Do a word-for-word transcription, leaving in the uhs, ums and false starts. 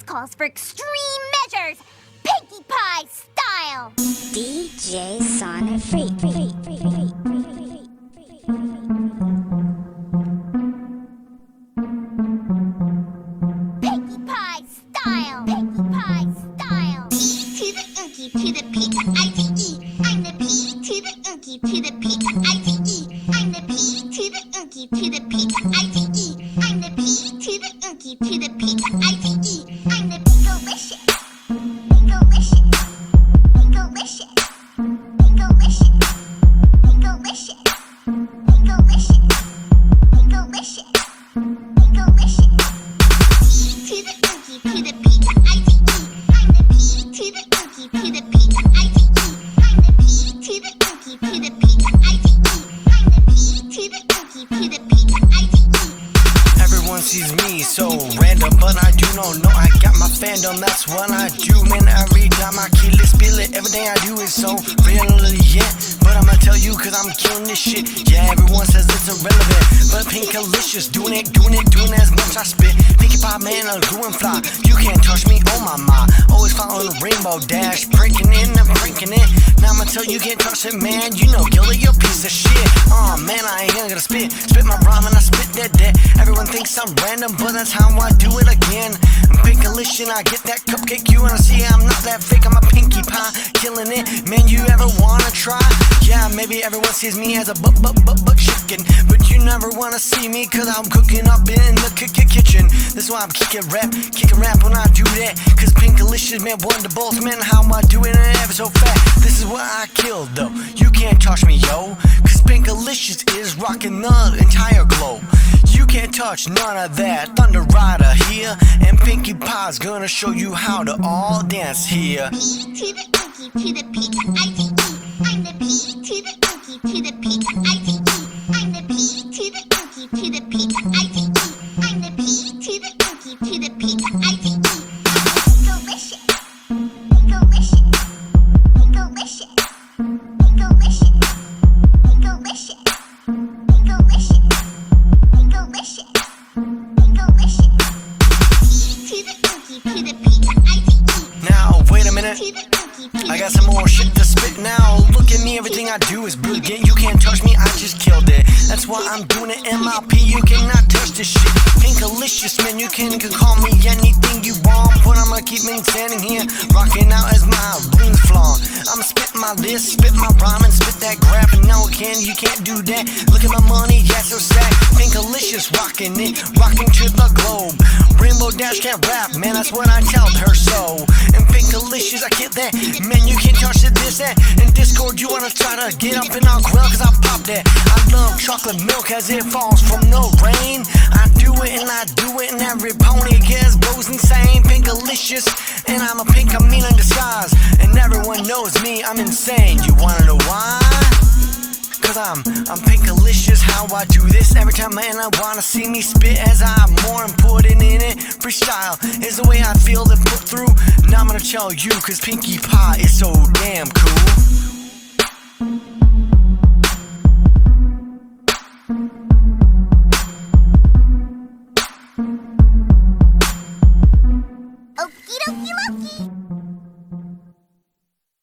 calls for extreme measures, Pinkie Pie style. D J Sonic Freak. Freak, freak, freak, freak, freak. Pinkie Pie style. Pinkie Pie style. P to the Inky to the P to I T E. I'm the P to the Inky to the P to I T E. I'm the P to the Inky to the P to I T E. I'm the P to the Inky to the P to I T E. I'm the Pinkalicious. Pinkalicious. Pinkalicious. Pinkalicious. Pinkalicious. Pinkalicious. Pinkalicious. Pinkalicious. P to the Inky to the P to I T E. I'm the P to the Inky to the P to I T E. I'm the P to the Inky to the P to I T E. I'm the P to the Inky to the P to I T E. Everyone sees me so random, but I do not know I got my fandom. That's what I do, man. Every time I kill it, spill it, everything I do is so real, yeah. But I'ma tell you, cause I'm killing this shit. Yeah, everyone says it's irrelevant, but Pinkalicious, doing it, doing it, doing as much I spit. Pinkie Pie, man, I'm doing fly. You can't touch me, oh my my. Always following the rainbow dash, breaking in and breaking it. Now I'ma tell you, can't touch it, man. You know, Gilly, you piece of shit. Aw, oh, man, I ain't gonna spit, spit my rhyme and I spit that that. Everyone thinks I'm random, but that's how I do it again. I'm Pinkalicious, I get that cupcake, you wanna see I'm not that fake. I'm a Pinkie Pie, killing it. Man, you ever wanna try? Yeah, maybe everyone sees me as a butt, butt, butt, butt chicken, but you never wanna see me, cause I'm cooking up in the k k kitchen. This is why I'm kicking rap, kicking rap when I do that. Cause Pinkalicious, man, one to both, man, how I do it and ever so fat. This is what I killed, though. You can't touch me, yo. Cause Pinkalicious is rocking the entire globe. You can't touch none of that. Thunder Rider here, and Pinkie Pie's gonna show you how to all dance here. P to the Inky to the P to I T E. I'm the P to the Inky to the P to I T E. I'm the P to the Inky to the P to I T E. I'm the P to the Inky to the P to I T E. Pinkalicious. Pinkalicious. Pinkalicious. Pinkalicious. Pinkalicious. Pinkalicious. Pinkalicious. Pinkalicious. P to the Inky to the P to I T E. Now, wait a minute. To the Inky to the I got some more shit to spit now. Look at me, everything I do is brilliant. You can't touch me, I just killed it. That's why I'm doing it M I P. You cannot touch this shit. Pinkalicious, man, you can, can call me anything you want, but I'ma keep me standing here, rocking out as my rings flaw. I'ma spit my list, spit my rhyme, and spit that grab. And now again, you can't do that. Look at my money, yeah, so sad. Pinkalicious, rocking it, rocking to the globe. Rainbow Dash can't rap, man, that's what I told her so. And Pinkalicious, I get that, man, you can't touch it, this, that. In Discord, you wanna try to get up in our grill, cause I pop that. I love chocolate milk as it falls from the rain. I do it and I do it, and every pony gets goes insane. Pinkalicious, and I'm a pink, I mean in disguise. And everyone knows me, I'm insane. You wanna know why? Cause I'm, I'm Pinkalicious, how I do this. Every time, man, I wanna see me spit as I'm more important in it. Freestyle is the way I feel to put through. Now I'm gonna tell you, cause Pinkie Pie is so damn cool.